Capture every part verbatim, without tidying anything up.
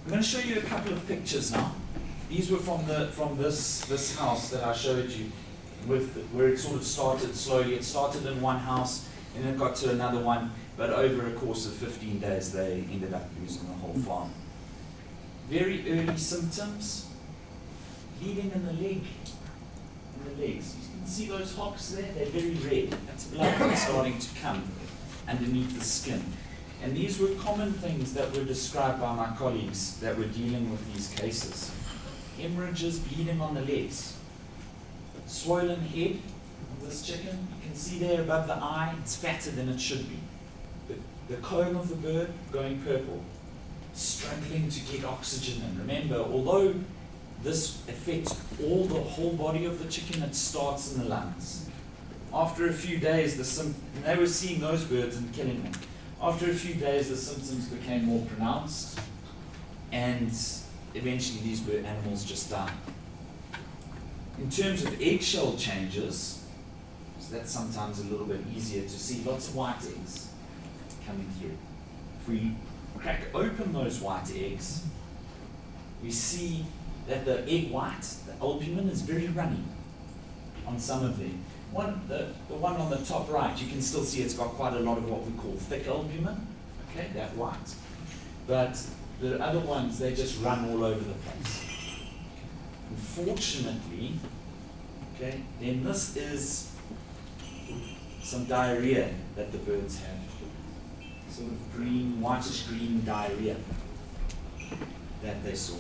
I'm going to show you a couple of pictures now. These were from the from this this house that I showed you, with where it sort of started slowly. It started in one house, and then it got to another one, but over a course of fifteen days, they ended up losing the whole farm. Very early symptoms, bleeding in the leg, in the legs. You can see those hocks there, they're very red. That's blood that's starting to come underneath the skin. And these were common things that were described by my colleagues that were dealing with these cases. Hemorrhages, bleeding on the legs. Swollen head of this chicken, you can see there above the eye, it's fatter than it should be. The, the comb of the bird going purple. Struggling to get oxygen in. Remember, although this affects all the whole body of the chicken, it starts in the lungs. After a few days, the sim- and they were seeing those birds and killing them. After a few days, the symptoms became more pronounced, and eventually these bird animals just died. In terms of eggshell changes, so that's sometimes a little bit easier to see, lots of white eggs coming through. If we crack open those white eggs, we see that the egg white, the albumin, is very runny on some of them. One, the, the one on the top right, you can still see it's got quite a lot of what we call thick albumin, okay, that white. But the other ones, they just run all over the place. Unfortunately, okay, then this is some diarrhea that the birds have. Sort of green, whitish green diarrhea that they saw.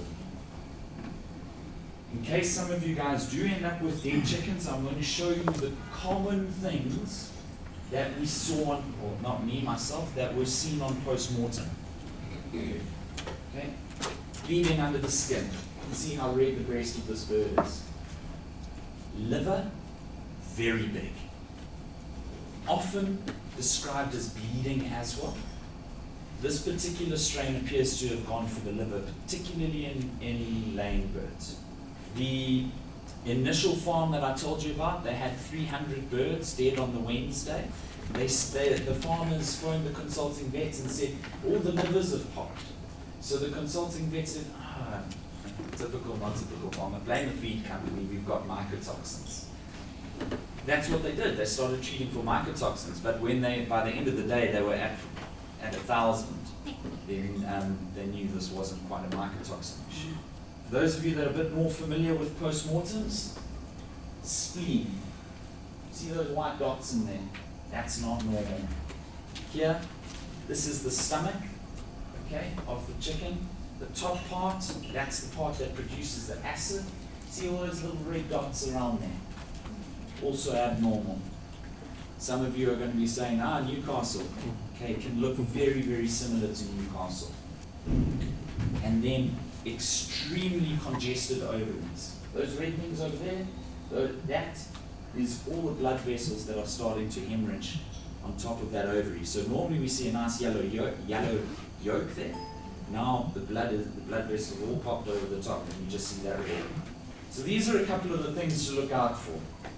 In case some of you guys do end up with dead chickens, I'm going to show you the common things that we saw, on, or not me, myself, that were seen on post-mortem. Okay? Bleeding under the skin. You can see how red the breast of this bird is. Liver, very big. Often described as bleeding as well. This particular strain appears to have gone for the liver, particularly in, in laying birds. The initial farm that I told you about, they had three hundred birds dead on the Wednesday. They, they, the farmers phoned the consulting vets and said, all the livers have popped. So the consulting vet said, ah, typical, not typical farmer, blame the feed company, we've got mycotoxins. That's what they did. They started treating for mycotoxins, but when they, by the end of the day, they were at at a thousand, then um, they knew this wasn't quite a mycotoxin issue. For those of you that are a bit more familiar with postmortems, spleen. See those white dots in there? That's not normal. Here, this is the stomach, okay, of the chicken. The top part, that's the part that produces the acid. See all those little red dots around there? Also abnormal. Some of you are going to be saying, ah, Newcastle. Okay, it can look very, very similar to Newcastle. And then extremely congested ovaries. Those red things over there, that is all the blood vessels that are starting to hemorrhage on top of that ovary. So normally we see a nice yellow yolk, yellow yolk there. Now the blood is the blood vessels all popped over the top, and you just see that red. So these are a couple of the things to look out for.